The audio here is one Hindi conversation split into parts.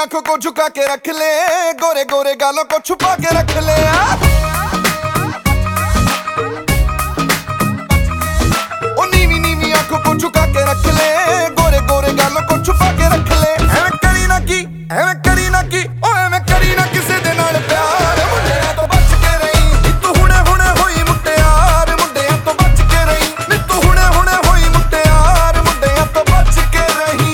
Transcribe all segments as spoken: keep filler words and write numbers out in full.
आंखों को झुका के रख ले, गोरे गोरे गालों को छुपा के रख ले। ओ नीवी नीवी आंखों को झुका के रख ले, गोरे गोरे गालों को छुपा के रख ले। एवें करी ना की, एवें करी ना की, ओ एवें करी ना किसे दे नाल प्यार। मुंडियां तो बच के रही, तू हुणे हुणे होई मुटियार। मुंडियां तो बच के रही, तू हुणे हुणे होई मुटियार। मुंडियां तो बच के रही।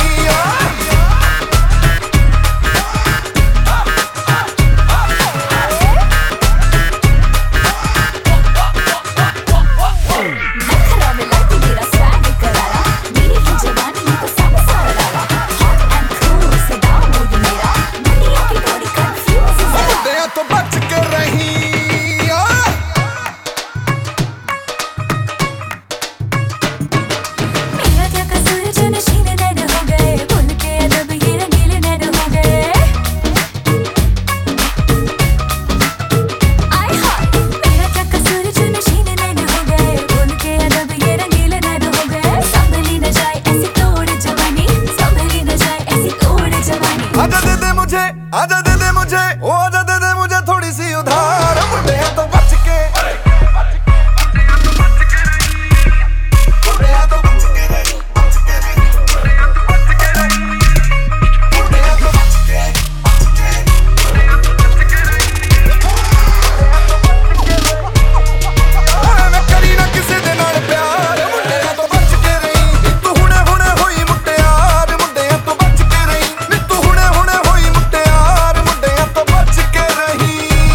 आजा दे दे मुझे, आजा दे दे मुझे, ओ आजा दे दे मुझे थोड़ी सी उधार। मुंडियां तो बच के, मुंडियां तो बच के रही, मुंडियां तो बच के रही, बच के रही, मुंडियां तो बच के रही, मुंडियां तो बच के, बच के, मुंडियां तो बच के रही, मुंडियां तो बच के रही। ओए मैं करी ना किसे दे नाल प्यार। मुंडियां तो बच के रही, तू हुणे हुणे होई मुटियार। मुंडियां तो बच के रही, तू हुणे हुणे होई मुटियार। मुंडियां तो बच के रही।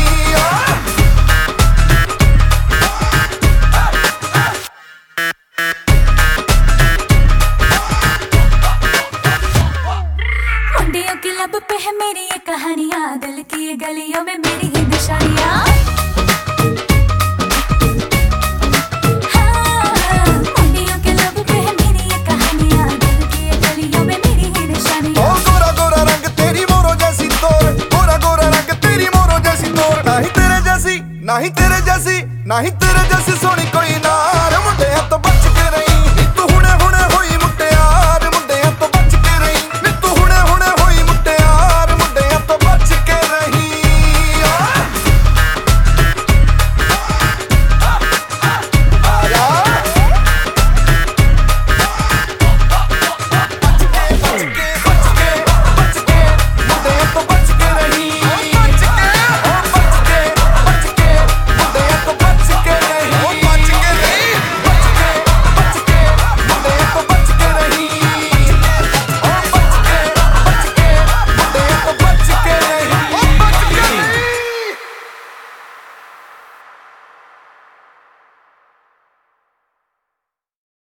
मुंडियों की लब पे है मेरी ये कहानियां, दिल की ये गलियों में मेरी ही निशानियां। हाँ, मुंडियों की लब पे है मेरी ये कहानियां, दिल की ये गलियों में मेरी ही निशानियां। ओ गोरा गोरा रंग तेरी मोरो जैसी तोर, गोरा गोरा रंग तेरी मोरो जैसी तोर। नाही तेरे जैसी, नाही तेरे जैसी, नाही तेरे